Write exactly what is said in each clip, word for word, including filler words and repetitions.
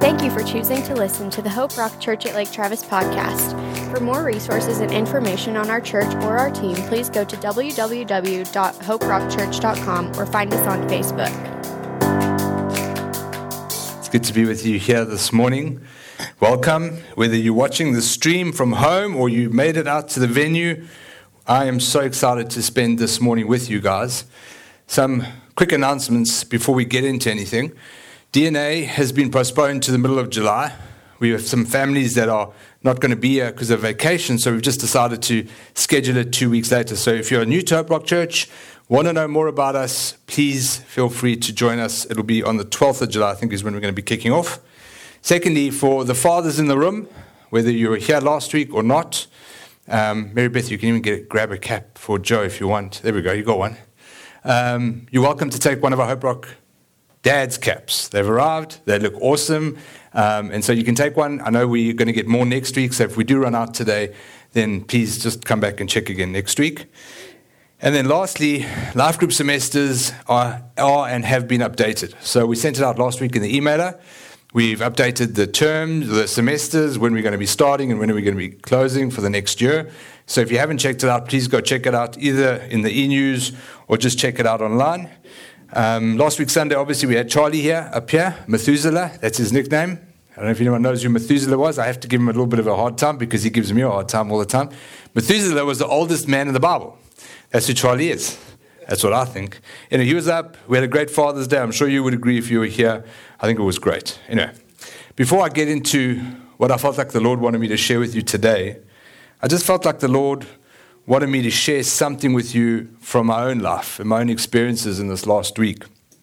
Thank you for choosing to listen to the Hope Rock Church at Lake Travis podcast. For more resources and information on our church or our team, please go to w w w dot hope rock church dot com or find us on Facebook. It's good to be with you here this morning. Welcome. Whether you're watching the stream from home or you made it out to the venue, I am so excited to spend this morning with you guys. Some quick announcements before we get into anything. D N A has been postponed to the middle of July. We have some families that are not going to be here because of vacation, so we've just decided to schedule it two weeks later. So if you're new to Hope Rock Church, want to know more about us, please feel free to join us. It'll be on the twelfth of July, I think is when we're going to be kicking off. Secondly, for the fathers in the room, whether you were here last week or not, um, Mary Beth, you can even get grab a cap for Joe if you want. There we go, you got one. Um, you're welcome to take one of our Hope Rock Dad's caps. They've arrived. They look awesome. Um, and so you can take one. I know we're going to get more next week. So if we do run out today, then please just come back and check again next week. And then lastly, life group semesters are, are and have been updated. So we sent it out last week in the emailer. We've updated the terms, the semesters, when we're going to be starting and when we're going to be closing for the next year. So if you haven't checked it out, please go check it out either in the e-news or just check it out online. Um, last week Sunday, obviously, we had Charlie here, up here, Methuselah, that's his nickname. I don't know if anyone knows who Methuselah was. I have to give him a little bit of a hard time because he gives me a hard time all the time. Methuselah was the oldest man in the Bible. That's who Charlie is. That's what I think. You know, he was up. We had a great Father's Day. I'm sure you would agree if you were here. I think it was great. Anyway, before I get into what I felt like the Lord wanted me to share with you today, I just felt like the Lord wanted me to share something with you from my own life and my own experiences in this last week.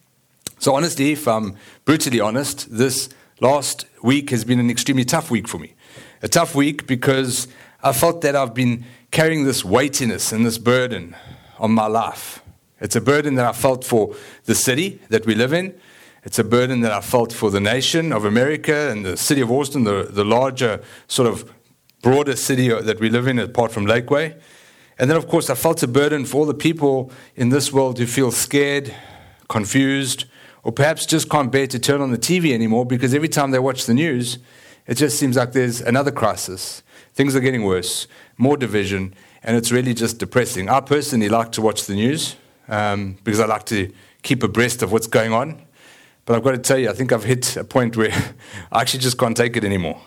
So honestly, if I'm brutally honest, this last week has been an extremely tough week for me. A tough week because I felt that I've been carrying this weightiness and this burden on my life. It's a burden that I felt for the city that we live in. It's a burden that I felt for the nation of America and the city of Austin, the, the larger sort of broader city that we live in apart from Lakeway. And then, of course, I felt a burden for all the people in this world who feel scared, confused, or perhaps just can't bear to turn on the T V anymore because every time they watch the news, it just seems like there's another crisis. Things are getting worse, more division, and it's really just depressing. I personally like to watch the news um, because I like to keep abreast of what's going on. But I've got to tell you, I think I've hit a point where I actually just can't take it anymore.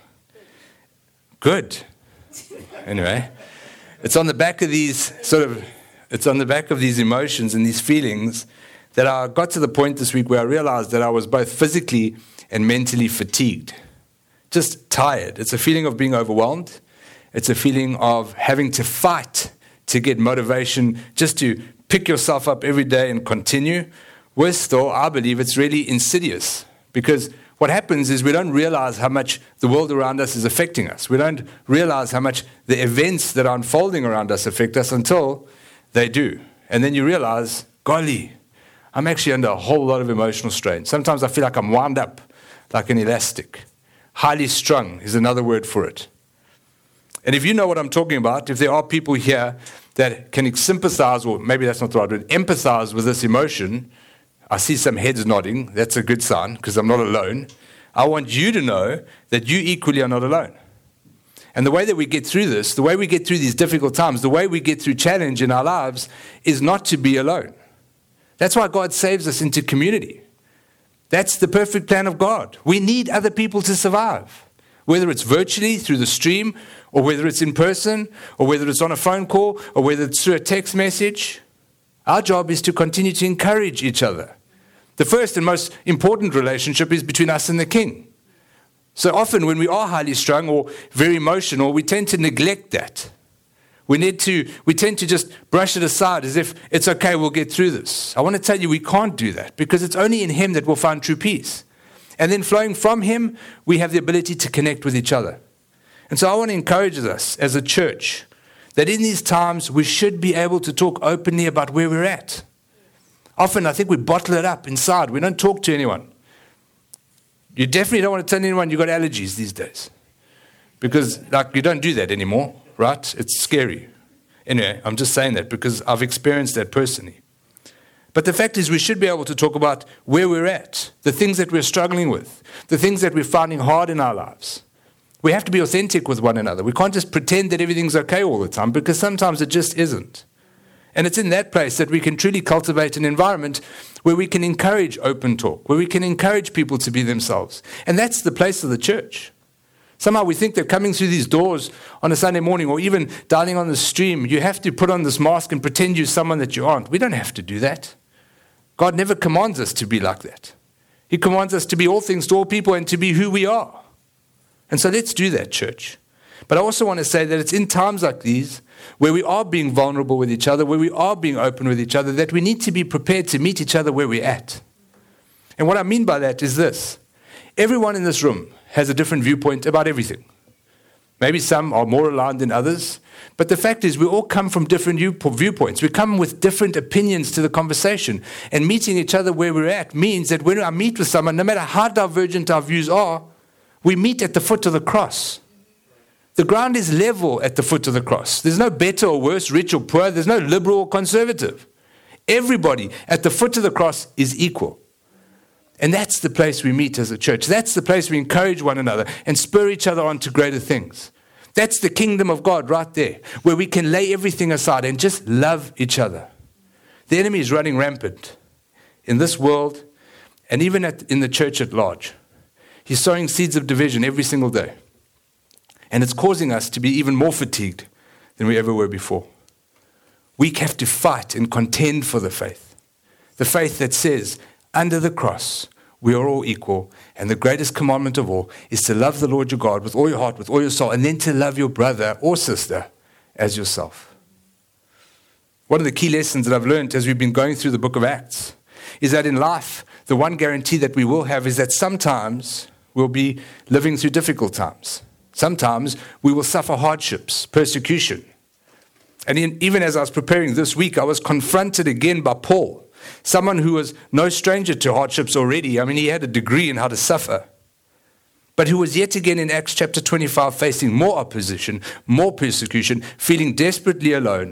Good. Anyway. It's on the back of these sort of, it's on the back of these emotions and these feelings that I got to the point this week where I realized that I was both physically and mentally fatigued, just tired. It's a feeling of being overwhelmed. It's a feeling of having to fight to get motivation, just to pick yourself up every day and continue. Worse still, I believe it's really insidious because what happens is we don't realize how much the world around us is affecting us. We don't realize how much the events that are unfolding around us affect us until they do. And then you realize, golly, I'm actually under a whole lot of emotional strain. Sometimes I feel like I'm wound up like an elastic. Highly strung is another word for it. And if you know what I'm talking about, if there are people here that can sympathize, or maybe that's not the right word, empathize with this emotion, I see some heads nodding. That's a good sign because I'm not alone. I want you to know that you equally are not alone. And the way that we get through this, the way we get through these difficult times, the way we get through challenge in our lives is not to be alone. That's why God saves us into community. That's the perfect plan of God. We need other people to survive, whether it's virtually through the stream or whether it's in person or whether it's on a phone call or whether it's through a text message. Our job is to continue to encourage each other. The first and most important relationship is between us and the King. So often when we are highly strung or very emotional, we tend to neglect that. We need to, we tend to just brush it aside as if it's okay, we'll get through this. I want to tell you we can't do that because it's only in Him that we'll find true peace. And then flowing from Him, we have the ability to connect with each other. And so I want to encourage us as a church that in these times we should be able to talk openly about where we're at. Often I think we bottle it up inside. We don't talk to anyone. You definitely don't want to tell anyone you've got allergies these days. Because like you don't do that anymore, right? It's scary. Anyway, I'm just saying that because I've experienced that personally. But the fact is we should be able to talk about where we're at, the things that we're struggling with, the things that we're finding hard in our lives. We have to be authentic with one another. We can't just pretend that everything's okay all the time, because sometimes it just isn't. And it's in that place that we can truly cultivate an environment where we can encourage open talk, where we can encourage people to be themselves. And that's the place of the church. Somehow we think that coming through these doors on a Sunday morning or even dialing on the stream, you have to put on this mask and pretend you're someone that you aren't. We don't have to do that. God never commands us to be like that. He commands us to be all things to all people and to be who we are. And so let's do that, church. But I also want to say that it's in times like these where we are being vulnerable with each other, where we are being open with each other, that we need to be prepared to meet each other where we're at. And what I mean by that is this. Everyone in this room has a different viewpoint about everything. Maybe some are more aligned than others, but the fact is we all come from different view- viewpoints. We come with different opinions to the conversation, and meeting each other where we're at means that when I meet with someone, no matter how divergent our views are, we meet at the foot of the cross. The ground is level at the foot of the cross. There's no better or worse, rich or poor. There's no liberal or conservative. Everybody at the foot of the cross is equal. And that's the place we meet as a church. That's the place we encourage one another and spur each other on to greater things. That's the kingdom of God right there, where we can lay everything aside and just love each other. The enemy is running rampant in this world and even at, in the church at large. He's sowing seeds of division every single day. And it's causing us to be even more fatigued than we ever were before. We have to fight and contend for the faith. The faith that says, under the cross, we are all equal. And the greatest commandment of all is to love the Lord your God with all your heart, with all your soul, and then to love your brother or sister as yourself. One of the key lessons that I've learned as we've been going through the book of Acts is that in life, the one guarantee that we will have is that sometimes we'll be living through difficult times. Sometimes we will suffer hardships, persecution. And in, even as I was preparing this week, I was confronted again by Paul, someone who was no stranger to hardships already. I mean, he had a degree in how to suffer. But who was yet again in Acts chapter twenty-five facing more opposition, more persecution, feeling desperately alone.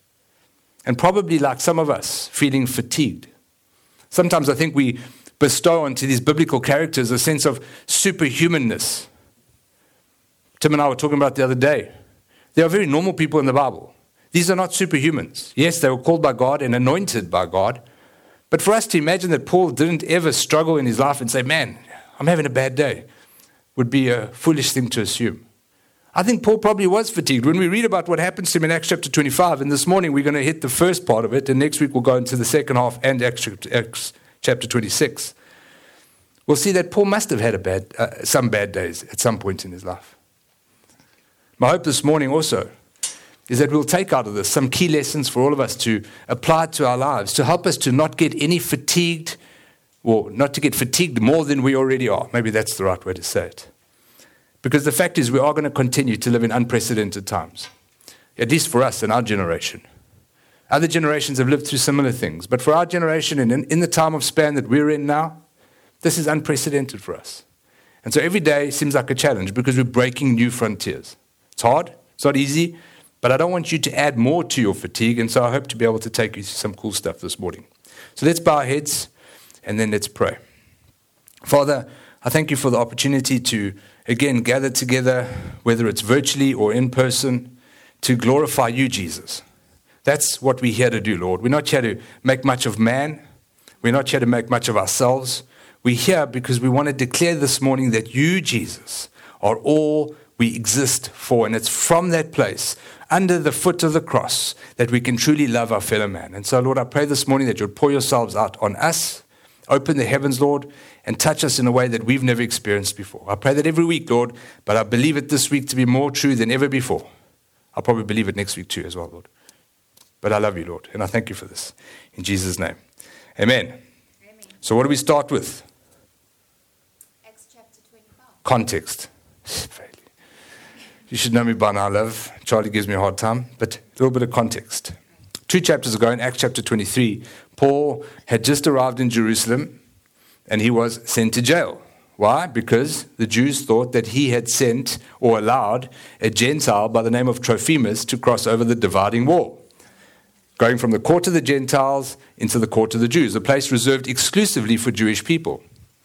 And probably like some of us, feeling fatigued. Sometimes I think we bestow onto these biblical characters a sense of superhumanness. Tim and I were talking about the other day. There are very normal people in the Bible. These are not superhumans. Yes, they were called by God and anointed by God. But for us to imagine that Paul didn't ever struggle in his life and say, man, I'm having a bad day, would be a foolish thing to assume. I think Paul probably was fatigued. When we read about what happens to him in Acts chapter twenty-five, and this morning we're going to hit the first part of it, and next week we'll go into the second half and Acts chapter twenty-six, we'll see that Paul must have had a bad, uh, some bad days at some point in his life. My hope this morning also is that we'll take out of this some key lessons for all of us to apply to our lives, to help us to not get any fatigued, or not to get fatigued more than we already are. Maybe that's the right way to say it. Because the fact is we are going to continue to live in unprecedented times, at least for us in our generation. Other generations have lived through similar things, but for our generation and in, in the time of span that we're in now, this is unprecedented for us. And so every day seems like a challenge because we're breaking new frontiers. It's hard, it's not easy, but I don't want you to add more to your fatigue, and so I hope to be able to take you through some cool stuff this morning. So let's bow our heads, and then let's pray. Father, I thank you for the opportunity to, again, gather together, whether it's virtually or in person, to glorify you, Jesus. That's what we're here to do, Lord. We're not here to make much of man. We're not here to make much of ourselves. We're here because we want to declare this morning that you, Jesus, are all we exist for. And it's from that place, under the foot of the cross, that we can truly love our fellow man. And so, Lord, I pray this morning that you'll pour yourselves out on us, open the heavens, Lord, and touch us in a way that we've never experienced before. I pray that every week, Lord, but I believe it this week to be more true than ever before. I'll probably believe it next week too as well, Lord. But I love you, Lord, and I thank you for this. In Jesus' name, amen. Amen. So what do we start with? Acts chapter twenty-five. Context. You should know me by now, love. Charlie gives me a hard time, but a little bit of context. Two chapters ago, in Acts chapter twenty-three, Paul had just arrived in Jerusalem, and he was sent to jail. Why? Because the Jews thought that he had sent or allowed a Gentile by the name of Trophimus to cross over the dividing wall. going from the court of the Gentiles into the court of the Jews, a place reserved exclusively for Jewish people.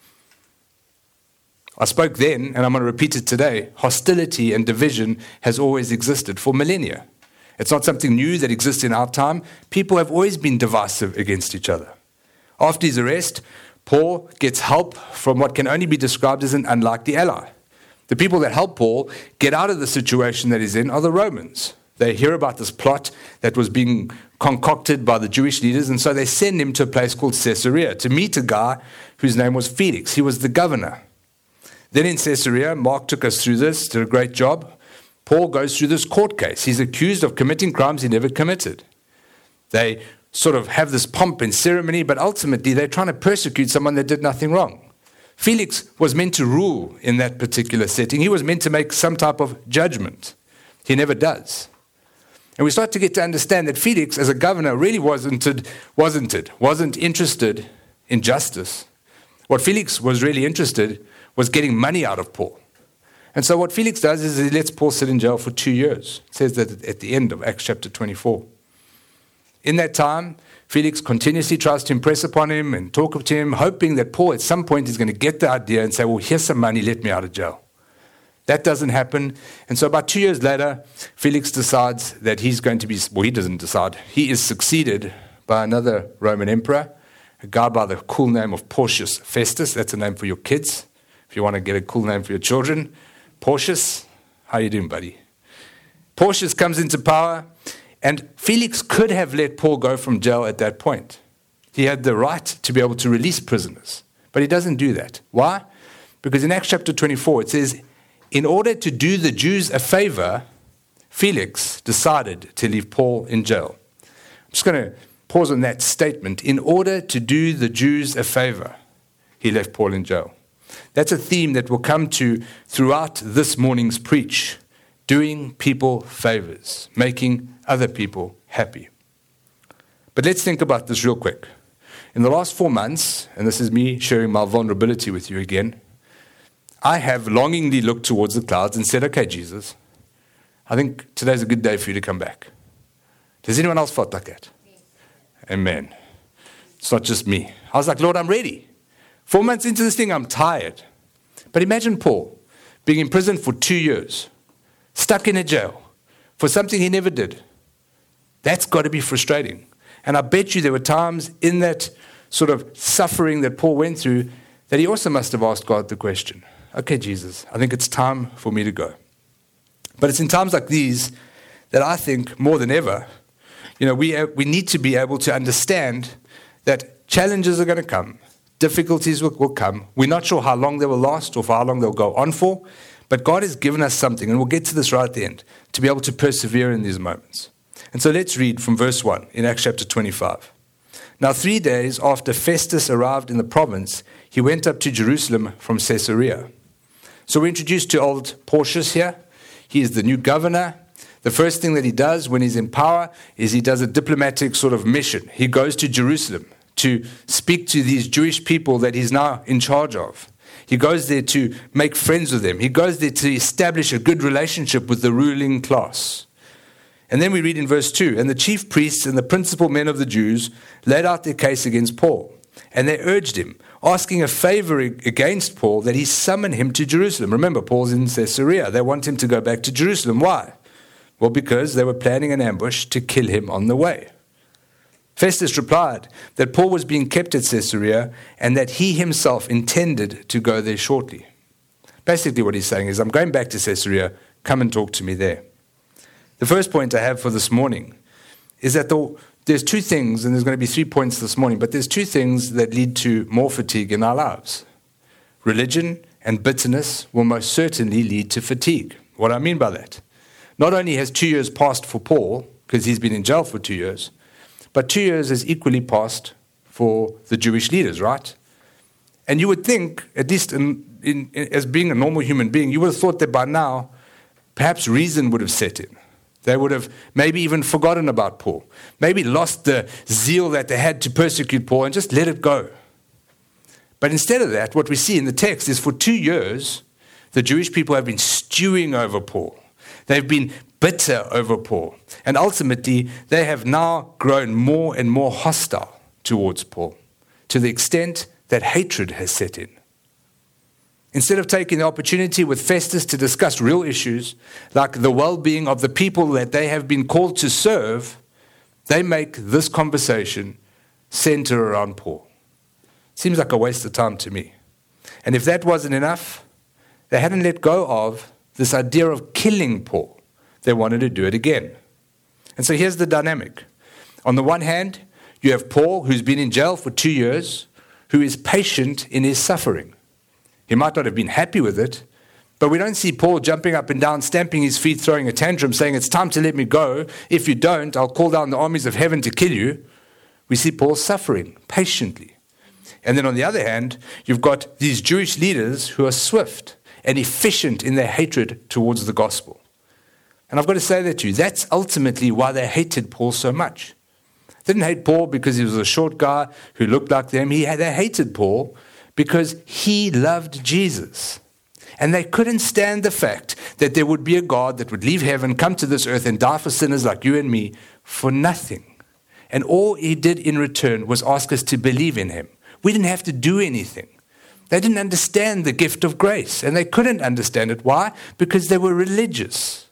I spoke then, and I'm going to repeat it today. Hostility and division has always existed for millennia. It's not something new that exists in our time. People have always been divisive against each other. After his arrest, Paul gets help from what can only be described as an unlikely ally. The people that help Paul get out of the situation that he's in are the Romans. They hear about this plot that was being concocted by the Jewish leaders, and so they send him to a place called Caesarea to meet a guy whose name was Felix. He was the governor. Then in Caesarea, Mark took us through this, did a great job. Paul goes through this court case. He's accused of committing crimes he never committed. They sort of have this pomp and ceremony, but ultimately they're trying to persecute someone that did nothing wrong. Felix was meant to rule in that particular setting. He was meant to make some type of judgment. He never does. And we start to get to understand that Felix, as a governor, really wasn't, wasn't it, wasn't interested in justice. What Felix was really interested was getting money out of Paul. And so what Felix does is he lets Paul sit in jail for two years. It says that at the end of Acts chapter twenty-four. In that time, Felix continuously tries to impress upon him and talk to him, hoping that Paul at some point is going to get the idea and say, well, here's some money, let me out of jail. That doesn't happen. And so about two years later, Felix decides that he's going to be, well, he doesn't decide. He is succeeded by another Roman emperor, a guy by the cool name of Porcius Festus. That's a name for your kids. If you want to get a cool name for your children, Porcius, how you doing, buddy? Porcius comes into power, and Felix could have let Paul go from jail at that point. He had the right to be able to release prisoners, but he doesn't do that. Why? Because in Acts chapter twenty-four, it says, in order to do the Jews a favor, Felix decided to leave Paul in jail. I'm just going to pause on that statement. In order to do the Jews a favor, he left Paul in jail. That's a theme that we'll come to throughout this morning's preach. Doing people favors, making other people happy. But let's think about this real quick. In the last four months, and this is me sharing my vulnerability with you again, I have longingly looked towards the clouds and said, okay, Jesus, I think today's a good day for you to come back. Does anyone else felt like that? Amen. It's not just me. I was like, Lord, I'm ready. Four months into this thing, I'm tired. But imagine Paul being in prison for two years, stuck in a jail for something he never did. That's got to be frustrating. And I bet you there were times in that sort of suffering that Paul went through that he also must have asked God the question, okay, Jesus, I think it's time for me to go. But it's in times like these that I think more than ever, you know, we, we need to be able to understand that challenges are going to come. Difficulties will, will come. We're not sure how long they will last or for how long they'll go on for, but God has given us something, and we'll get to this right at the end, to be able to persevere in these moments. And so let's read from verse one in Acts chapter twenty-five. Now three days after Festus arrived in the province, he went up to Jerusalem from Caesarea. So we're introduced to old Porcius here. He is the new governor. The first thing that he does when he's in power is he does a diplomatic sort of mission. He goes to Jerusalem to speak to these Jewish people that he's now in charge of. He goes there to make friends with them. He goes there to establish a good relationship with the ruling class. And then we read in verse two, and the chief priests and the principal men of the Jews laid out their case against Paul. And they urged him, asking a favor against Paul, that he summon him to Jerusalem. Remember, Paul's in Caesarea. They want him to go back to Jerusalem. Why? Well, because they were planning an ambush to kill him on the way. Festus replied that Paul was being kept at Caesarea and that he himself intended to go there shortly. Basically what he's saying is, I'm going back to Caesarea, come and talk to me there. The first point I have for this morning is that the, there's two things, and there's going to be three points this morning, but there's two things that lead to more fatigue in our lives. Religion and bitterness will most certainly lead to fatigue. What do I mean by that? Not only has two years passed for Paul, because he's been in jail for two years, but two years has equally passed for the Jewish leaders, right? And you would think, at least in, in, in, as being a normal human being, you would have thought that by now, perhaps reason would have set in. They would have maybe even forgotten about Paul, maybe lost the zeal that they had to persecute Paul and just let it go. But instead of that, what we see in the text is for two years, the Jewish people have been stewing over Paul. They've been bitter over Paul. And ultimately, they have now grown more and more hostile towards Paul, to the extent that hatred has set in. Instead of taking the opportunity with Festus to discuss real issues, like the well-being of the people that they have been called to serve, they make this conversation center around Paul. Seems like a waste of time to me. And if that wasn't enough, they hadn't let go of this idea of killing Paul. They wanted to do it again. And so here's the dynamic. On the one hand, you have Paul, who's been in jail for two years, who is patient in his suffering. He might not have been happy with it, but we don't see Paul jumping up and down, stamping his feet, throwing a tantrum, saying, it's time to let me go. If you don't, I'll call down the armies of heaven to kill you. We see Paul suffering patiently. And then on the other hand, you've got these Jewish leaders who are swift and efficient in their hatred towards the gospel. And I've got to say that to you, that's ultimately why they hated Paul so much. They didn't hate Paul because he was a short guy who looked like them. He, they hated Paul because he loved Jesus. And they couldn't stand the fact that there would be a God that would leave heaven, come to this earth and die for sinners like you and me for nothing. And all he did in return was ask us to believe in him. We didn't have to do anything. They didn't understand the gift of grace, and they couldn't understand it. Why? Because they were religious.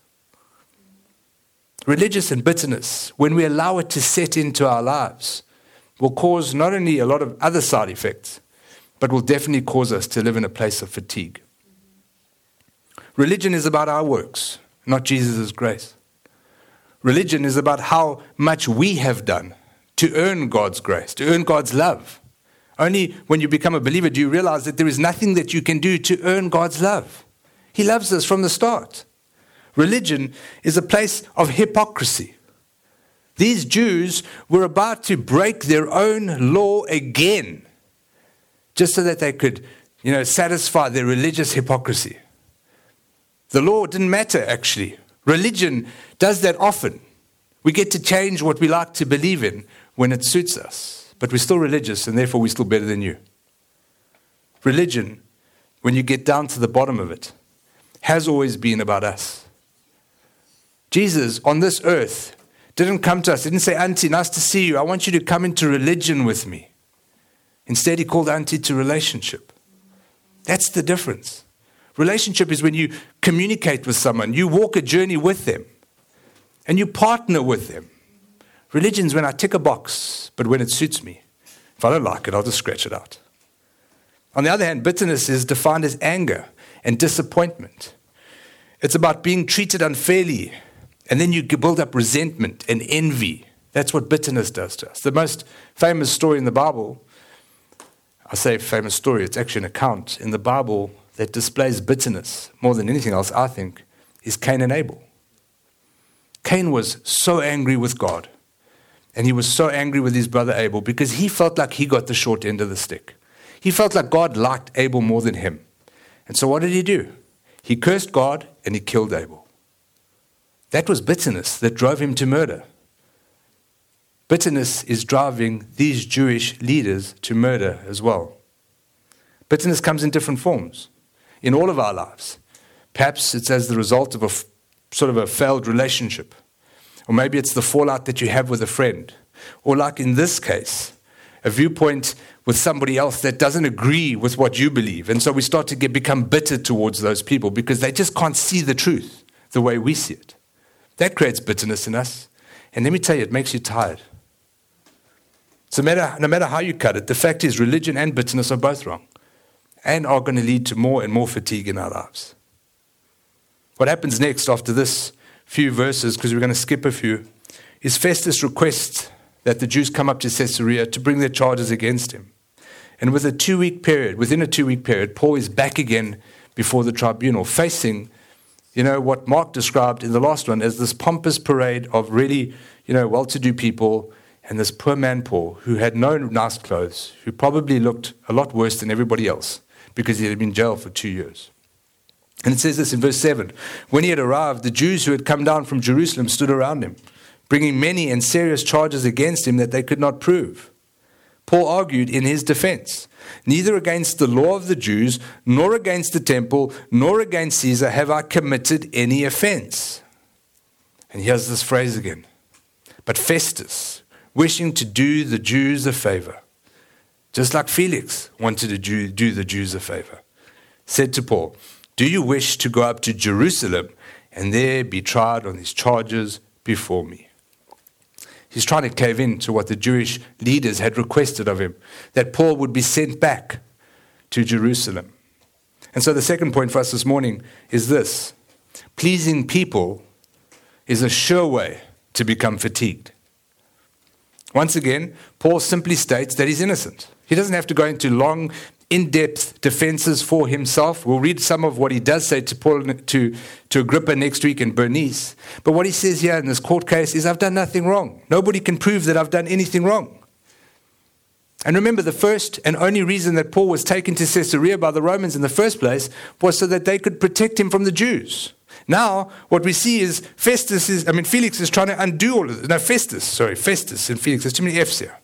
Religious and bitterness, when we allow it to set into our lives, will cause not only a lot of other side effects, but will definitely cause us to live in a place of fatigue. Religion is about our works, not Jesus' grace. Religion is about how much we have done to earn God's grace, to earn God's love. Only when you become a believer do you realize that there is nothing that you can do to earn God's love. He loves us from the start. Religion is a place of hypocrisy. These Jews were about to break their own law again, just so that they could, you know, satisfy their religious hypocrisy. The law didn't matter, actually. Religion does that often. We get to change what we like to believe in when it suits us. But we're still religious, and therefore we're still better than you. Religion, when you get down to the bottom of it, has always been about us. Jesus, on this earth, didn't come to us, didn't say, Auntie, nice to see you. I want you to come into religion with me. Instead, he called Auntie to relationship. That's the difference. Relationship is when you communicate with someone, you walk a journey with them, and you partner with them. Religion is when I tick a box, but when it suits me. If I don't like it, I'll just scratch it out. On the other hand, bitterness is defined as anger and disappointment. It's about being treated unfairly, and then you build up resentment and envy. That's what bitterness does to us. The most famous story in the Bible, I say famous story, it's actually an account in the Bible that displays bitterness more than anything else, I think, is Cain and Abel. Cain was so angry with God, and he was so angry with his brother Abel because he felt like he got the short end of the stick. He felt like God liked Abel more than him. And so what did he do? He cursed God and he killed Abel. That was bitterness that drove him to murder. Bitterness is driving these Jewish leaders to murder as well. Bitterness comes in different forms in all of our lives. Perhaps it's as the result of a f- sort of a failed relationship. Or maybe it's the fallout that you have with a friend. Or like in this case, a viewpoint with somebody else that doesn't agree with what you believe. And so we start to get become bitter towards those people because they just can't see the truth the way we see it. That creates bitterness in us. And let me tell you, it makes you tired. So no matter, no matter how you cut it, the fact is religion and bitterness are both wrong and are going to lead to more and more fatigue in our lives. What happens next after this few verses, because we're going to skip a few, is Festus requests that the Jews come up to Caesarea to bring their charges against him. And with a two-week period, within a two-week period, Paul is back again before the tribunal, facing, you know, what Mark described in the last one as this pompous parade of really, you know, well-to-do people and this poor man Paul, who had no nice clothes, who probably looked a lot worse than everybody else because he had been in jail for two years. And it says this in verse seven. When he had arrived, the Jews who had come down from Jerusalem stood around him, bringing many and serious charges against him that they could not prove. Paul argued in his defense, neither against the law of the Jews, nor against the temple, nor against Caesar have I committed any offense. And here's this phrase again. But Festus, wishing to do the Jews a favor, just like Felix wanted to do, do the Jews a favor, said to Paul, do you wish to go up to Jerusalem and there be tried on these charges before me? He's trying to cave in to what the Jewish leaders had requested of him, that Paul would be sent back to Jerusalem. And so the second point for us this morning is this. Pleasing people is a sure way to become fatigued. Once again, Paul simply states that he's innocent. He doesn't have to go into long, in-depth defenses for himself. We'll read some of what he does say to Paul, to, to Agrippa next week and Bernice. But what he says here in this court case is, I've done nothing wrong. Nobody can prove that I've done anything wrong. And remember, the first and only reason that Paul was taken to Caesarea by the Romans in the first place was so that they could protect him from the Jews. Now, what we see is Festus is, I mean, Felix is trying to undo all of this. No, Festus, sorry, Festus and Felix. There's too many F's here.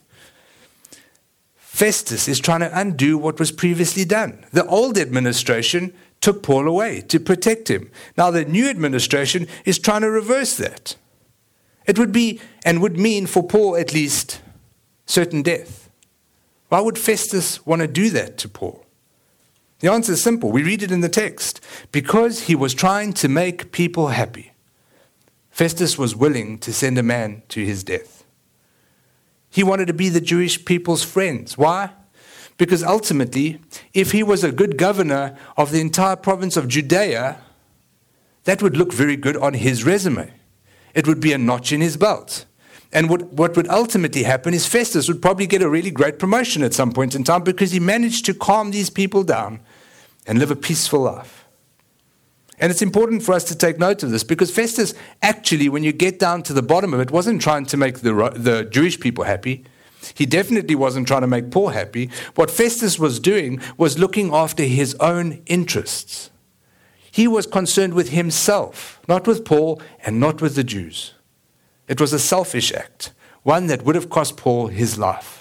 Festus is trying to undo what was previously done. The old administration took Paul away to protect him. Now, the new administration is trying to reverse that. It would be, and would mean for Paul at least, certain death. Why would Festus want to do that to Paul? The answer is simple. We read it in the text. Because he was trying to make people happy. Festus was willing to send a man to his death. He wanted to be the Jewish people's friends. Why? Because ultimately, if he was a good governor of the entire province of Judea, that would look very good on his resume. It would be a notch in his belt. And what, what would ultimately happen is Festus would probably get a really great promotion at some point in time because he managed to calm these people down and live a peaceful life. And it's important for us to take note of this because Festus actually, when you get down to the bottom of it, wasn't trying to make the, the Jewish people happy. He definitely wasn't trying to make Paul happy. What Festus was doing was looking after his own interests. He was concerned with himself, not with Paul and not with the Jews. It was a selfish act, one that would have cost Paul his life.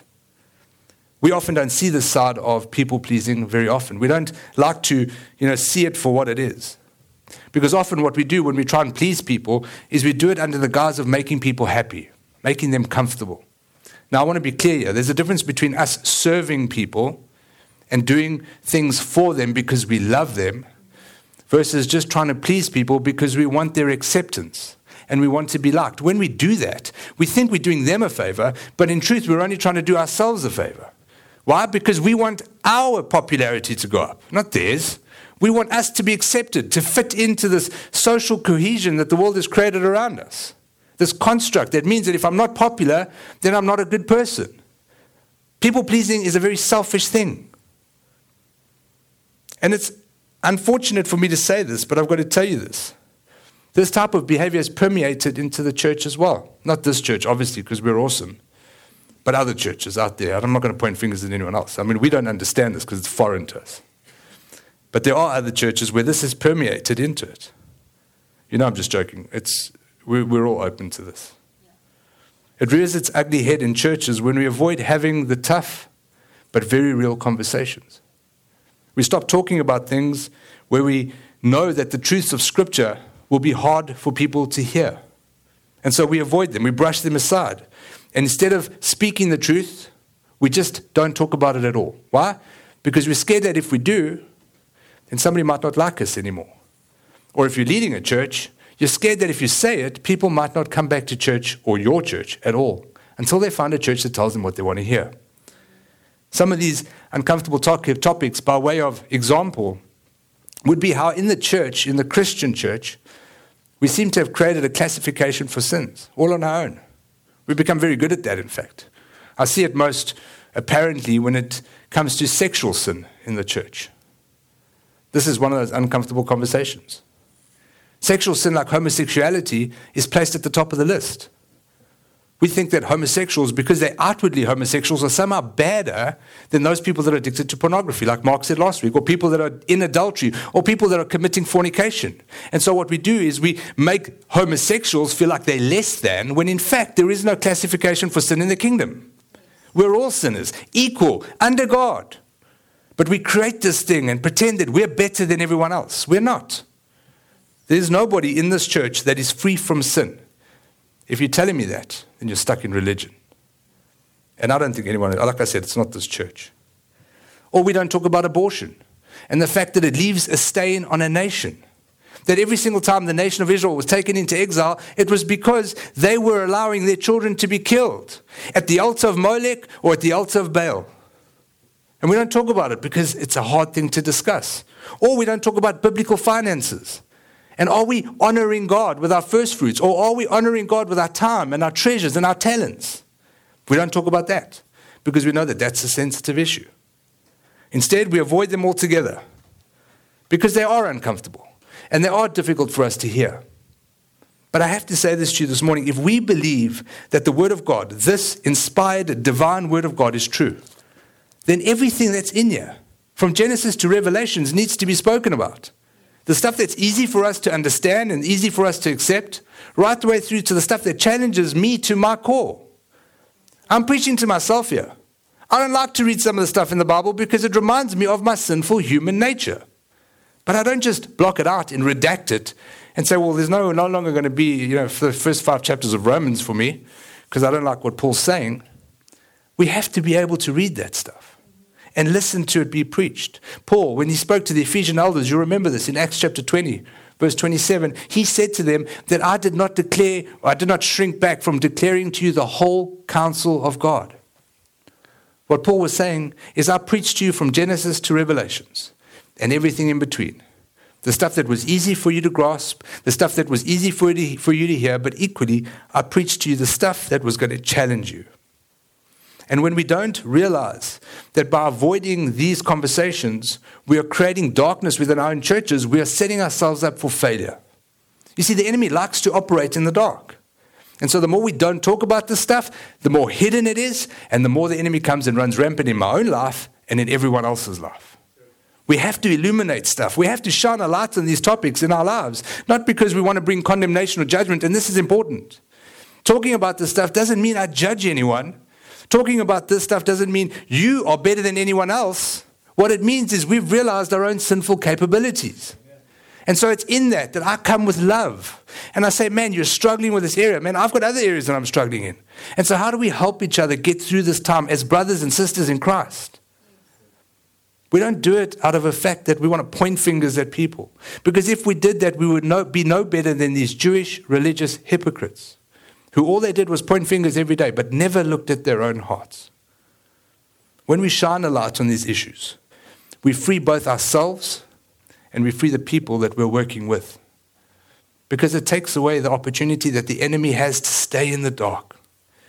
We often don't see this side of people-pleasing very often. We don't like to, you know, see it for what it is. Because often what we do when we try and please people is we do it under the guise of making people happy, making them comfortable. Now, I want to be clear here. There's a difference between us serving people and doing things for them because we love them versus just trying to please people because we want their acceptance. And we want to be liked. When we do that, we think we're doing them a favor, but in truth, we're only trying to do ourselves a favor. Why? Because we want our popularity to go up, not theirs. We want us to be accepted, to fit into this social cohesion that the world has created around us. This construct that means that if I'm not popular, then I'm not a good person. People-pleasing is a very selfish thing. And it's unfortunate for me to say this, but I've got to tell you this. This type of behavior has permeated into the church as well. Not this church, obviously, because we're awesome, but other churches out there. I'm not going to point fingers at anyone else. I mean, we don't understand this because it's foreign to us. But there are other churches where this has permeated into it. You know, I'm just joking. It's we're, we're all open to this. It rears its ugly head in churches when we avoid having the tough but very real conversations. We stop talking about things where we know that the truths of Scripture will be hard for people to hear. And so we avoid them. We brush them aside. And instead of speaking the truth, we just don't talk about it at all. Why? Because we're scared that if we do, then somebody might not like us anymore. Or if you're leading a church, you're scared that if you say it, people might not come back to church or your church at all until they find a church that tells them what they want to hear. Some of these uncomfortable topics, by way of example, would be how in the church, in the Christian church, we seem to have created a classification for sins, all on our own. We've become very good at that, in fact. I see it most apparently when it comes to sexual sin in the church. This is one of those uncomfortable conversations. Sexual sin, like homosexuality, is placed at the top of the list. We think that homosexuals, because they're outwardly homosexuals, are somehow badder than those people that are addicted to pornography, like Mark said last week, or people that are in adultery, or people that are committing fornication. And so what we do is we make homosexuals feel like they're less than, when in fact there is no classification for sin in the kingdom. We're all sinners, equal, under God. But we create this thing and pretend that we're better than everyone else. We're not. There's nobody in this church that is free from sin. If you're telling me that, then you're stuck in religion. And I don't think anyone, like I said, it's not this church. Or we don't talk about abortion and the fact that it leaves a stain on a nation. That every single time the nation of Israel was taken into exile, it was because they were allowing their children to be killed at the altar of Molech or at the altar of Baal. And we don't talk about it because it's a hard thing to discuss. Or we don't talk about biblical finances. And are we honoring God with our first fruits? Or are we honoring God with our time and our treasures and our talents? We don't talk about that because we know that that's a sensitive issue. Instead, we avoid them altogether because they are uncomfortable and they are difficult for us to hear. But I have to say this to you this morning. If we believe that the Word of God, this inspired divine Word of God is true, then everything that's in here, from Genesis to Revelations, needs to be spoken about. The stuff that's easy for us to understand and easy for us to accept, right the way through to the stuff that challenges me to my core. I'm preaching to myself here. I don't like to read some of the stuff in the Bible because it reminds me of my sinful human nature. But I don't just block it out and redact it and say, well, there's no, no longer going to be, you know, for the first five chapters of Romans for me because I don't like what Paul's saying. We have to be able to read that stuff and listen to it be preached. Paul, when he spoke to the Ephesian elders, you remember this in Acts chapter twenty, verse twenty-seven, he said to them that I did not declare, or I did not shrink back from declaring to you the whole counsel of God. What Paul was saying is I preached to you from Genesis to Revelations and everything in between. The stuff that was easy for you to grasp, the stuff that was easy for you to, for you to hear, but equally, I preached to you the stuff that was going to challenge you. And when we don't realize that by avoiding these conversations, we are creating darkness within our own churches, we are setting ourselves up for failure. You see, the enemy likes to operate in the dark. And so the more we don't talk about this stuff, the more hidden it is, and the more the enemy comes and runs rampant in my own life and in everyone else's life. We have to illuminate stuff. We have to shine a light on these topics in our lives, not because we want to bring condemnation or judgment, and this is important. Talking about this stuff doesn't mean I judge anyone. Talking about this stuff doesn't mean you are better than anyone else. What it means is we've realized our own sinful capabilities. And so it's in that that I come with love. And I say, man, you're struggling with this area. Man, I've got other areas that I'm struggling in. And so how do we help each other get through this time as brothers and sisters in Christ? We don't do it out of a fact that we want to point fingers at people. Because if we did that, we would no, be no better than these Jewish religious hypocrites who all they did was point fingers every day, but never looked at their own hearts. When we shine a light on these issues, we free both ourselves and we free the people that we're working with. Because it takes away the opportunity that the enemy has to stay in the dark.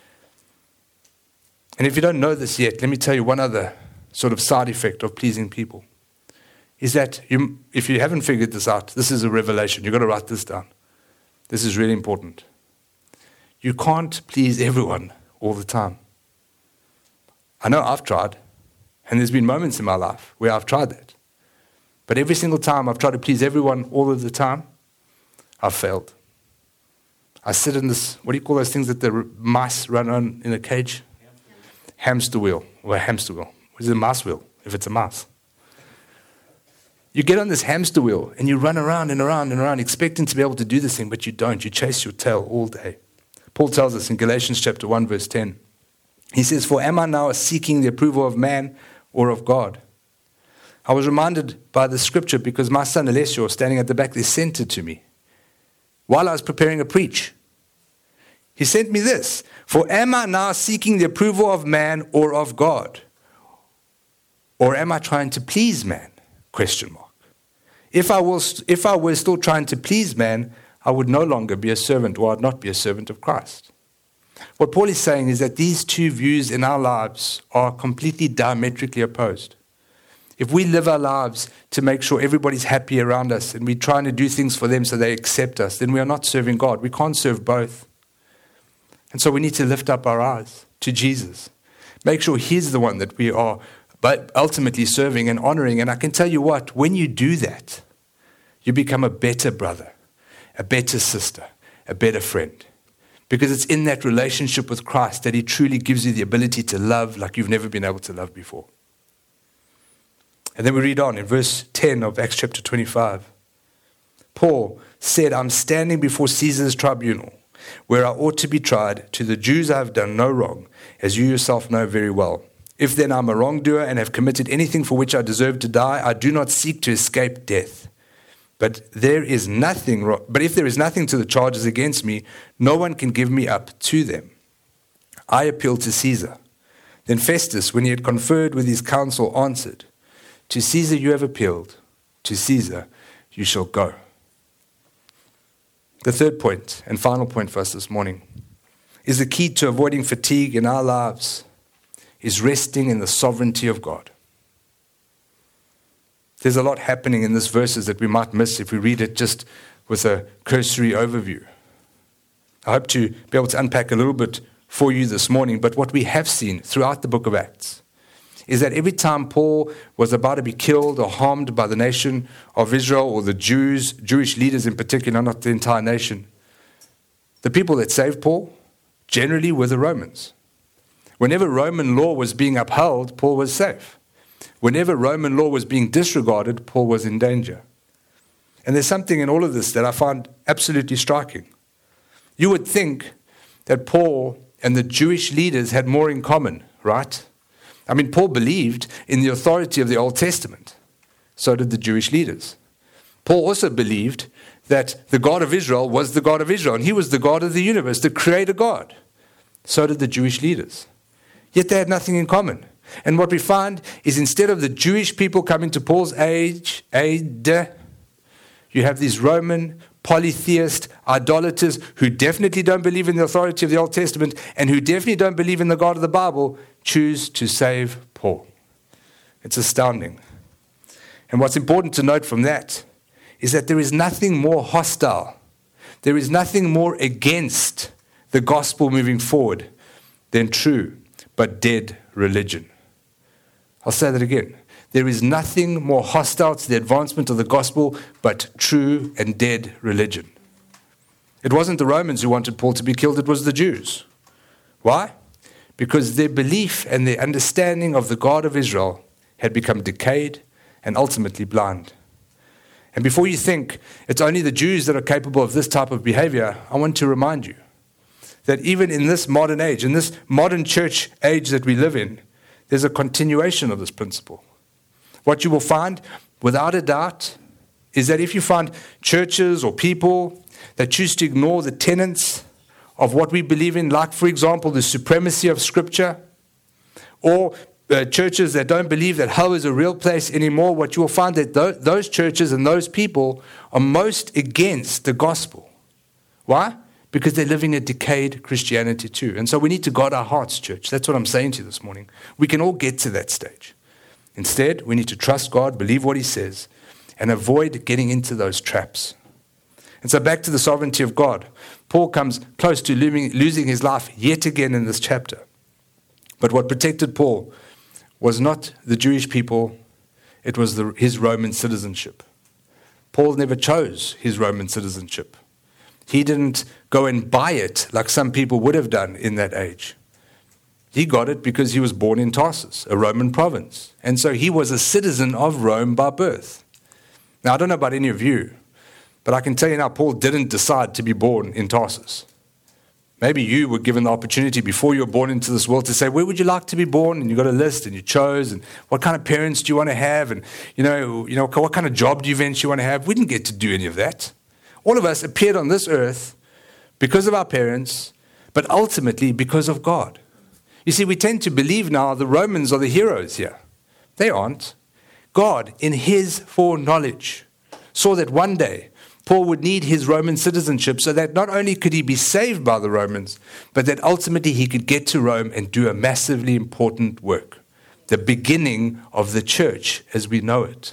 And if you don't know this yet, let me tell you one other sort of side effect of pleasing people. Is that you, if you haven't figured this out, this is a revelation. You've got to write this down. This is really important. You can't please everyone all the time. I know I've tried, and there's been moments in my life where I've tried that. But every single time I've tried to please everyone all of the time, I've failed. I sit in this, what do you call those things that the mice run on in a cage? Hamster wheel, or a hamster wheel. What is it, a mouse wheel, if it's a mouse? You get on this hamster wheel and you run around and around and around expecting to be able to do this thing, but you don't. You chase your tail all day. Paul tells us in Galatians chapter one, verse ten. He says, for am I now seeking the approval of man or of God? I was reminded by the scripture because my son Alessio, standing at the back there, sent it to me while I was preparing a preach. He sent me this. For am I now seeking the approval of man or of God? Or am I trying to please man? Question mark. If I was, if I were still trying to please man, I would no longer be a servant, or I'd not be a servant of Christ. What Paul is saying is that these two views in our lives are completely diametrically opposed. If we live our lives to make sure everybody's happy around us and we're trying to do things for them so they accept us, then we are not serving God. We can't serve both. And so we need to lift up our eyes to Jesus. Make sure He's the one that we are but ultimately serving and honoring. And I can tell you what, when you do that, you become a better brother, a better sister, a better friend. Because it's in that relationship with Christ that He truly gives you the ability to love like you've never been able to love before. And then we read on in verse ten of Acts chapter twenty-five. Paul said, I'm standing before Caesar's tribunal where I ought to be tried. To the Jews I have done no wrong, as you yourself know very well. If then I'm a wrongdoer and have committed anything for which I deserve to die, I do not seek to escape death. But there is nothing wrong, but if there is nothing to the charges against me, no one can give me up to them. I appeal to Caesar. Then Festus, when he had conferred with his council, answered, To Caesar you have appealed, to Caesar you shall go. The third point, and final point for us this morning, is the key to avoiding fatigue in our lives, is resting in the sovereignty of God. There's a lot happening in these verses that we might miss if we read it just with a cursory overview. I hope to be able to unpack a little bit for you this morning, but what we have seen throughout the book of Acts is that every time Paul was about to be killed or harmed by the nation of Israel or the Jews, Jewish leaders in particular, not the entire nation, the people that saved Paul generally were the Romans. Whenever Roman law was being upheld, Paul was safe. Whenever Roman law was being disregarded, Paul was in danger. And there's something in all of this that I find absolutely striking. You would think that Paul and the Jewish leaders had more in common, right? I mean, Paul believed in the authority of the Old Testament. So did the Jewish leaders. Paul also believed that the God of Israel was the God of Israel, and he was the God of the universe, the creator God. So did the Jewish leaders. Yet they had nothing in common. And what we find is instead of the Jewish people coming to Paul's age, aid, you have these Roman polytheist idolaters who definitely don't believe in the authority of the Old Testament and who definitely don't believe in the God of the Bible choose to save Paul. It's astounding. And what's important to note from that is that there is nothing more hostile, there is nothing more against the gospel moving forward than true but dead religion. I'll say that again. There is nothing more hostile to the advancement of the gospel but true and dead religion. It wasn't the Romans who wanted Paul to be killed, it was the Jews. Why? Because their belief and their understanding of the God of Israel had become decayed and ultimately blind. And before you think it's only the Jews that are capable of this type of behavior, I want to remind you that even in this modern age, in this modern church age that we live in, there's a continuation of this principle. What you will find, without a doubt, is that if you find churches or people that choose to ignore the tenets of what we believe in, like, for example, the supremacy of Scripture, or uh, churches that don't believe that hell is a real place anymore, what you will find that th- those churches and those people are most against the gospel. Why? Because they're living a decayed Christianity too. And so we need to guard our hearts, church. That's what I'm saying to you this morning. We can all get to that stage. Instead, we need to trust God, believe what he says, and avoid getting into those traps. And so back to the sovereignty of God. Paul comes close to losing his life yet again in this chapter. But what protected Paul was not the Jewish people, it was the, his Roman citizenship. Paul never chose his Roman citizenship. He didn't go and buy it like some people would have done in that age. He got it because he was born in Tarsus, a Roman province. And so he was a citizen of Rome by birth. Now, I don't know about any of you, but I can tell you now, Paul didn't decide to be born in Tarsus. Maybe you were given the opportunity before you were born into this world to say, where would you like to be born? And you got a list and you chose, and what kind of parents do you want to have? And, you know, you know, what kind of job do you eventually want to have? We didn't get to do any of that. All of us appeared on this earth because of our parents, but ultimately because of God. You see, we tend to believe now the Romans are the heroes here. They aren't. God, in his foreknowledge, saw that one day Paul would need his Roman citizenship so that not only could he be saved by the Romans, but that ultimately he could get to Rome and do a massively important work, the beginning of the church as we know it.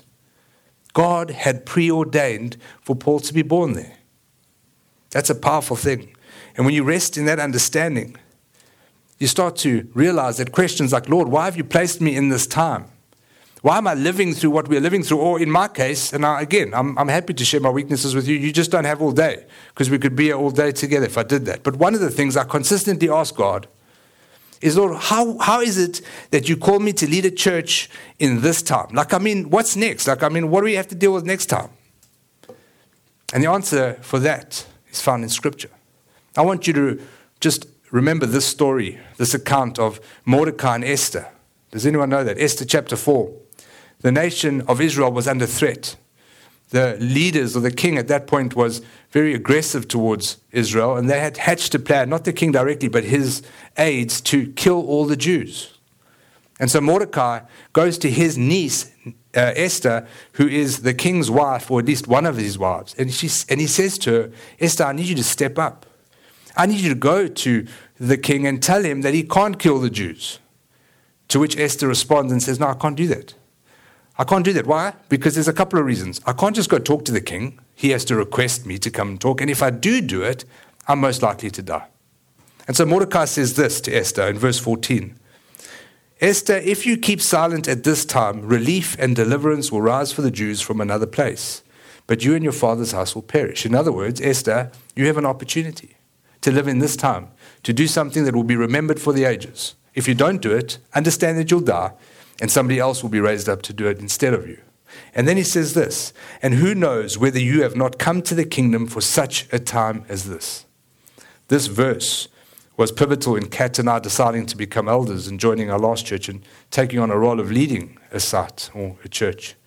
God had preordained for Paul to be born there. That's a powerful thing. And when you rest in that understanding, you start to realize that questions like, Lord, why have you placed me in this time? Why am I living through what we're living through? Or in my case, and I, again, I'm, I'm happy to share my weaknesses with you. You just don't have all day, because we could be here all day together if I did that. But one of the things I consistently ask God is, Lord, how, how is it that you call me to lead a church in this time? Like, I mean, what's next? Like, I mean, what do we have to deal with next time? And the answer for that is found in Scripture. I want you to just remember this story, this account of Mordecai and Esther. Does anyone know that? Esther chapter four. The nation of Israel was under threat. The leaders or the king at that point was very aggressive towards Israel, and they had hatched a plan, not the king directly, but his aides, to kill all the Jews. And so Mordecai goes to his niece, uh, Esther, who is the king's wife, or at least one of his wives. And, she, and he says to her, Esther, I need you to step up. I need you to go to the king and tell him that he can't kill the Jews. To which Esther responds and says, no, I can't do that. I can't do that. Why? Because there's a couple of reasons. I can't just go talk to the king. He has to request me to come and talk. And if I do do it, I'm most likely to die. And so Mordecai says this to Esther in verse fourteen. Esther, if you keep silent at this time, relief and deliverance will rise for the Jews from another place. But you and your father's house will perish. In other words, Esther, you have an opportunity to live in this time, to do something that will be remembered for the ages. If you don't do it, understand that you'll die, and somebody else will be raised up to do it instead of you. And then he says this, and who knows whether you have not come to the kingdom for such a time as this. This verse was pivotal in Kat and I deciding to become elders and joining our last church and taking on a role of leading a site or a church.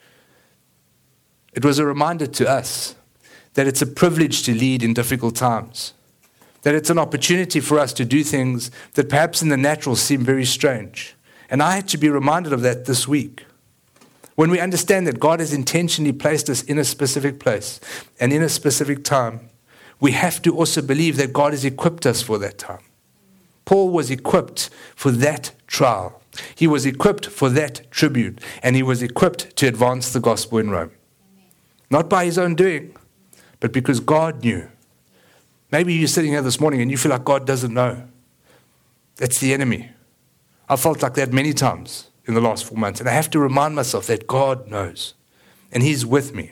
It was a reminder to us that it's a privilege to lead in difficult times, that it's an opportunity for us to do things that perhaps in the natural seem very strange. And I had to be reminded of that this week. When we understand that God has intentionally placed us in a specific place and in a specific time, we have to also believe that God has equipped us for that time. Paul was equipped for that trial. He was equipped for that tribute, and he was equipped to advance the gospel in Rome. Not by his own doing, but because God knew. Maybe you're sitting here this morning and you feel like God doesn't know. That's the enemy. I felt like that many times in the last four months, and I have to remind myself that God knows, and he's with me.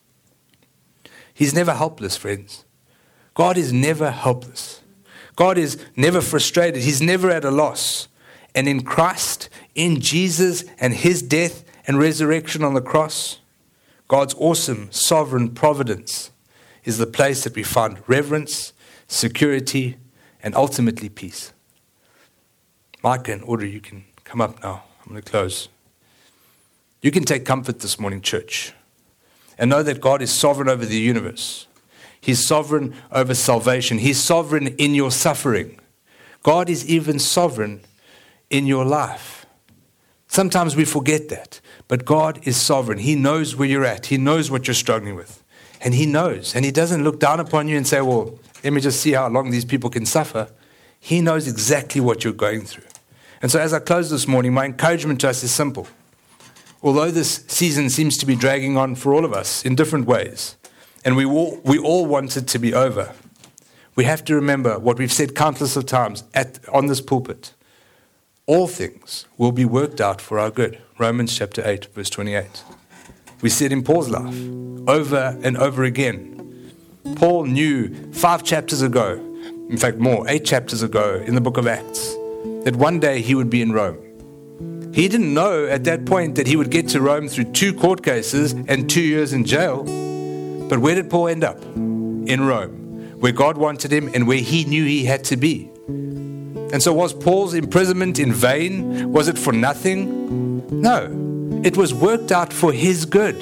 He's never helpless, friends. God is never helpless. God is never frustrated. He's never at a loss. And in Christ, in Jesus and his death and resurrection on the cross, God's awesome sovereign providence is the place that we find reverence, security, and ultimately peace. Micah and Audrey, you can come up now. I'm going to close. You can take comfort this morning, church, and know that God is sovereign over the universe. He's sovereign over salvation. He's sovereign in your suffering. God is even sovereign in your life. Sometimes we forget that, but God is sovereign. He knows where you're at. He knows what you're struggling with. And he knows. And he doesn't look down upon you and say, well, let me just see how long these people can suffer. He knows exactly what you're going through. And so as I close this morning, my encouragement to us is simple. Although this season seems to be dragging on for all of us in different ways, and we all, we all want it to be over, we have to remember what we've said countless of times at, on this pulpit. All things will be worked out for our good. Romans chapter eight, verse twenty-eight. We see it in Paul's life over and over again. Paul knew five chapters ago, in fact more, eight chapters ago in the book of Acts, that one day he would be in Rome. He didn't know at that point that he would get to Rome through two court cases and two years in jail. But where did Paul end up? In Rome, where God wanted him and where he knew he had to be. And so was Paul's imprisonment in vain? Was it for nothing? No, it was worked out for his good.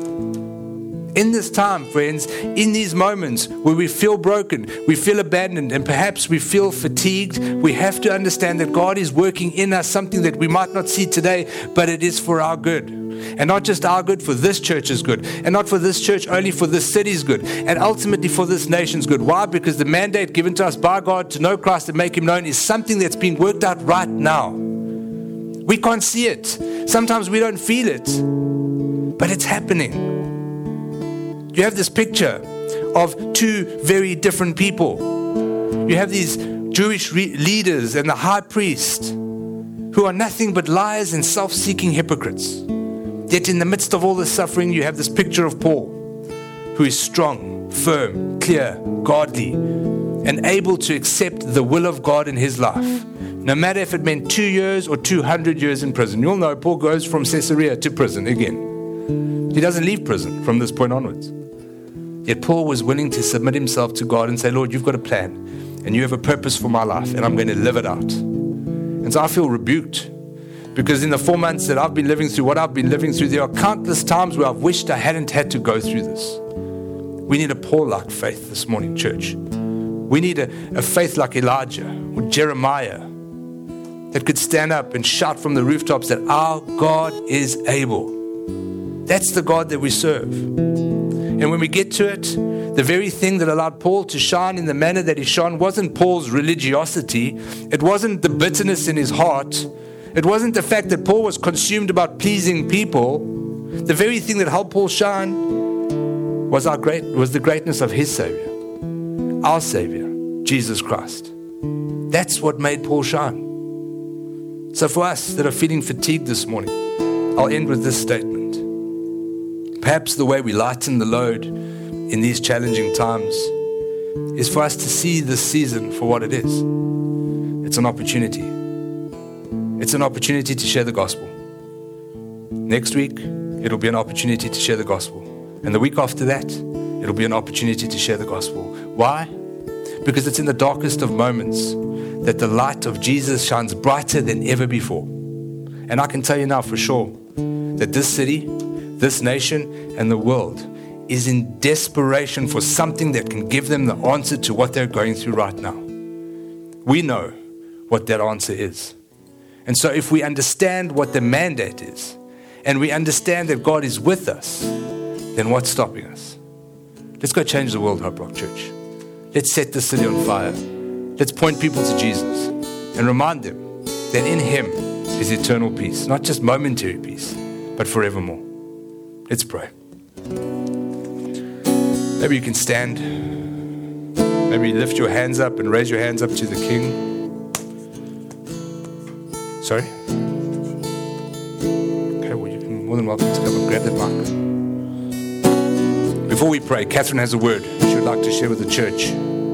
In this time, friends, in these moments where we feel broken, we feel abandoned, and perhaps we feel fatigued, we have to understand that God is working in us something that we might not see today, but it is for our good. And not just our good, for this church's good. And not for this church only, for this city's good. And ultimately for this nation's good. Why? Because the mandate given to us by God to know Christ and make him known is something that's being worked out right now. We can't see it. Sometimes we don't feel it. But it's happening. You have this picture of two very different people. You have these Jewish re- leaders and the high priest who are nothing but liars and self-seeking hypocrites. Yet in the midst of all this suffering, you have this picture of Paul, who is strong, firm, clear, godly, and able to accept the will of God in his life. No matter if it meant two years or two hundred years in prison. You'll know Paul goes from Caesarea to prison again. He doesn't leave prison from this point onwards. Yet Paul was willing to submit himself to God and say, Lord, you've got a plan. and you have a purpose for my life, and I'm going to live it out. And so I feel rebuked, because in the four months that I've been living through what I've been living through, there are countless times where I've wished I hadn't had to go through this. We need a Paul-like faith this morning, church. We need a, a faith like Elijah or Jeremiah that could stand up and shout from the rooftops that our God is able. That's the God that we serve. And when we get to it, the very thing that allowed Paul to shine in the manner that he shone wasn't Paul's religiosity. It wasn't the bitterness in his heart. It wasn't the fact that Paul was consumed about pleasing people. The very thing that helped Paul shine was our great was the greatness of his Savior, our Savior, Jesus Christ. That's what made Paul shine. So for us that are feeling fatigued this morning, I'll end with this statement. Perhaps the way we lighten the load in these challenging times is for us to see this season for what it is. It's an opportunity. It's an opportunity to share the gospel. Next week, it'll be an opportunity to share the gospel. And the week after that, it'll be an opportunity to share the gospel. Why? Because it's in the darkest of moments that the light of Jesus shines brighter than ever before. And I can tell you now for sure that this city, this nation, and the world is in desperation for something that can give them the answer to what they're going through right now. We know what that answer is. And so if we understand what the mandate is, and we understand that God is with us, then what's stopping us? Let's go change the world, Hope Rock Church. Let's set the city on fire. Let's point people to Jesus and remind them that in Him is eternal peace, not just momentary peace, but forevermore. Let's pray. Maybe you can stand. Maybe lift your hands up and raise your hands up to the King. Sorry? Okay, well, you're more than welcome to come and grab that mic. Before we pray, Catherine has a word she would like to share with the church.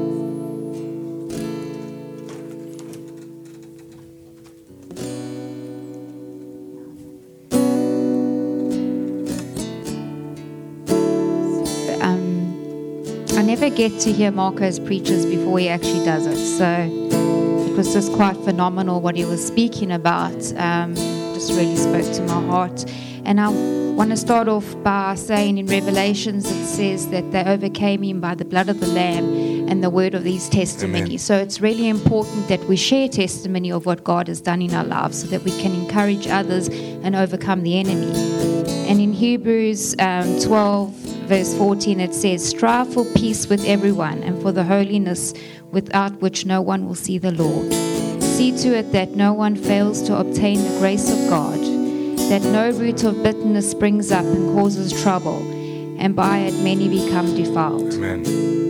Um, I never get to hear Marcos preaches before he actually does it, so it was just quite phenomenal what he was speaking about. Um, just really spoke to my heart. And I want to start off by saying in Revelations it says that they overcame him by the blood of the Lamb and the word of his testimony. Amen. So it's really important that we share testimony of what God has done in our lives so that we can encourage others and overcome the enemy. And in Hebrews um, twelve, verse fourteen, it says, "Strive for peace with everyone and for the holiness without which no one will see the Lord. See to it that no one fails to obtain the grace of God, that no root of bitterness springs up and causes trouble, and by it many become defiled." Amen.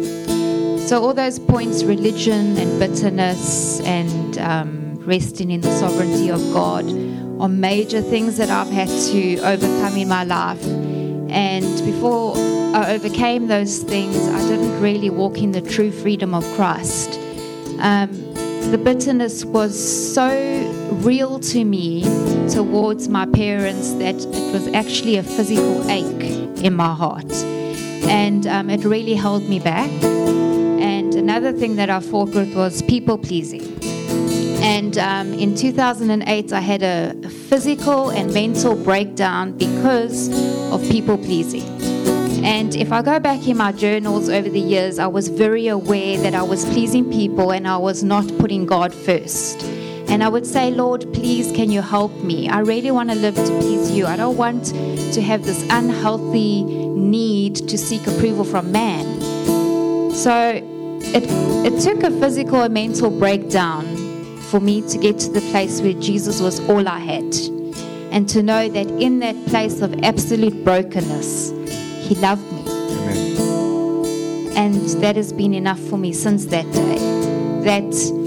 So all those points, religion and bitterness and um, resting in the sovereignty of God, are major things that I've had to overcome in my life. And before I overcame those things, I didn't really walk in the true freedom of Christ. Um, the bitterness was so real to me towards my parents that it was actually a physical ache in my heart. And um, it really held me back. And another thing that I fought with was people pleasing. And um, in two thousand eight, I had a physical and mental breakdown because of people pleasing. And if I go back in my journals over the years, I was very aware that I was pleasing people and I was not putting God first. And I would say, "Lord, please, can you help me? I really want to live to please you. I don't want to have this unhealthy need to seek approval from man." So it, it took a physical and mental breakdown for me to get to the place where Jesus was all I had. And to know that in that place of absolute brokenness, He loved me. Amen. And that has been enough for me since that day. That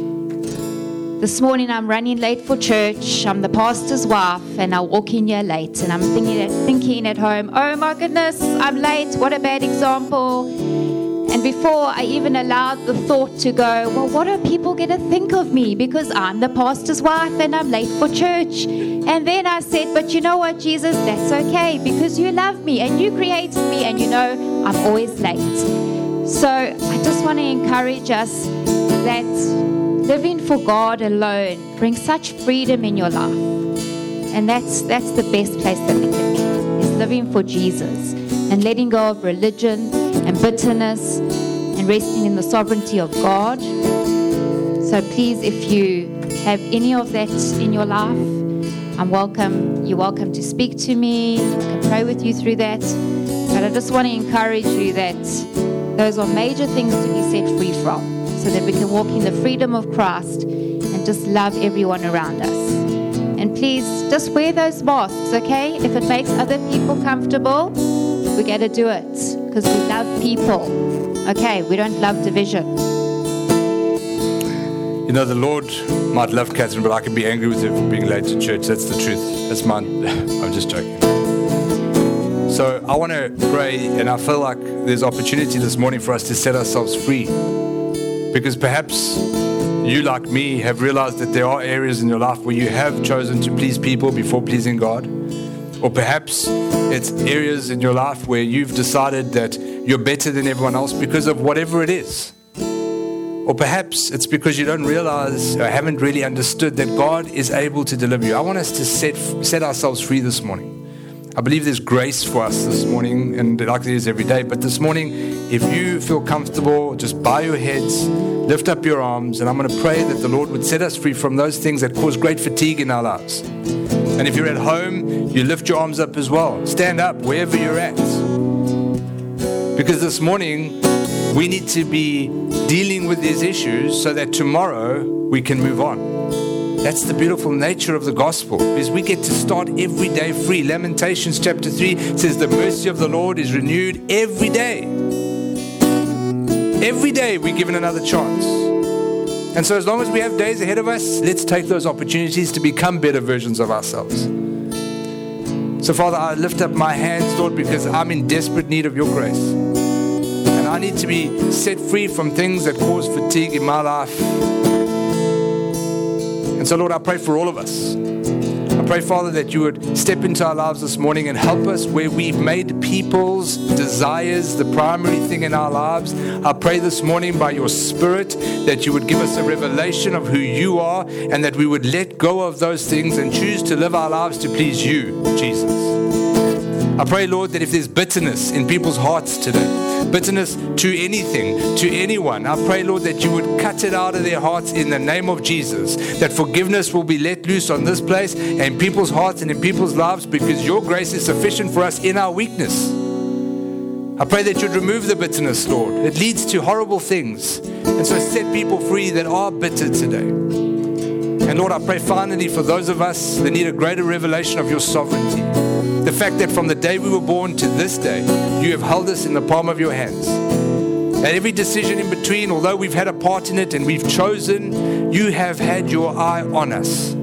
this morning I'm running late for church, I'm the pastor's wife, and I walk in here late, and I'm thinking at, thinking at home, "Oh my goodness, I'm late, what a bad example." And before I even allowed the thought to go, "Well, what are people going to think of me because I'm the pastor's wife and I'm late for church?" And then I said, "But you know what, Jesus, that's okay because you love me and you created me and you know I'm always late." So I just want to encourage us that living for God alone brings such freedom in your life. And that's that's the best place that we can be, is living for Jesus and letting go of religion and bitterness and resting in the sovereignty of God. So please, if you have any of that in your life, I'm welcome. You're welcome to speak to me. I can pray with you through that. But I just want to encourage you that those are major things to be set free from, so that we can walk in the freedom of Christ and just love everyone around us. And please, just wear those masks, okay? If it makes other people comfortable, we got to do it, because we love people, okay? We don't love division. You know, the Lord might love Catherine, but I can be angry with her for being late to church. That's the truth. That's mine. I'm just joking. So I want to pray, and I feel like there's opportunity this morning for us to set ourselves free. Because perhaps you, like me, have realized that there are areas in your life where you have chosen to please people before pleasing God. Or perhaps it's areas in your life where you've decided that you're better than everyone else because of whatever it is. Or perhaps it's because you don't realize or haven't really understood that God is able to deliver you. I want us to set set ourselves free this morning. I believe there's grace for us this morning, and like there is every day. But this morning, if you feel comfortable, just bow your heads, lift up your arms, and I'm going to pray that the Lord would set us free from those things that cause great fatigue in our lives. And if you're at home, you lift your arms up as well. Stand up wherever you're at. Because this morning, we need to be dealing with these issues so that tomorrow we can move on. That's the beautiful nature of the gospel, is we get to start every day free. Lamentations chapter three says the mercy of the Lord is renewed every day. Every day we're given another chance. And so as long as we have days ahead of us, let's take those opportunities to become better versions of ourselves. So Father, I lift up my hands, Lord, because I'm in desperate need of your grace. And I need to be set free from things that cause fatigue in my life. And so, Lord, I pray for all of us. I pray, Father, that you would step into our lives this morning and help us where we've made people's desires the primary thing in our lives. I pray this morning by your Spirit that you would give us a revelation of who you are, and that we would let go of those things and choose to live our lives to please you, Jesus. I pray, Lord, that if there's bitterness in people's hearts today, bitterness to anything, to anyone, I pray, Lord, that you would cut it out of their hearts in the name of Jesus, that forgiveness will be let loose on this place and in people's hearts and in people's lives, because your grace is sufficient for us in our weakness. I pray that you'd remove the bitterness, Lord. It leads to horrible things. And so set people free that are bitter today. And Lord, I pray finally for those of us that need a greater revelation of your sovereignty. The fact that from the day we were born to this day, you have held us in the palm of your hands. And every decision in between, although we've had a part in it and we've chosen, you have had your eye on us.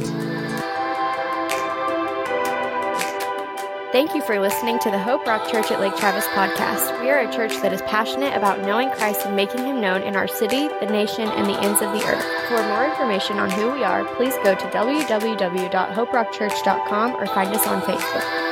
Thank you for listening to the Hope Rock Church at Lake Travis podcast. We are a church that is passionate about knowing Christ and making him known in our city, the nation, and the ends of the earth. For more information on who we are, please go to w w w dot hope rock church dot com or find us on Facebook.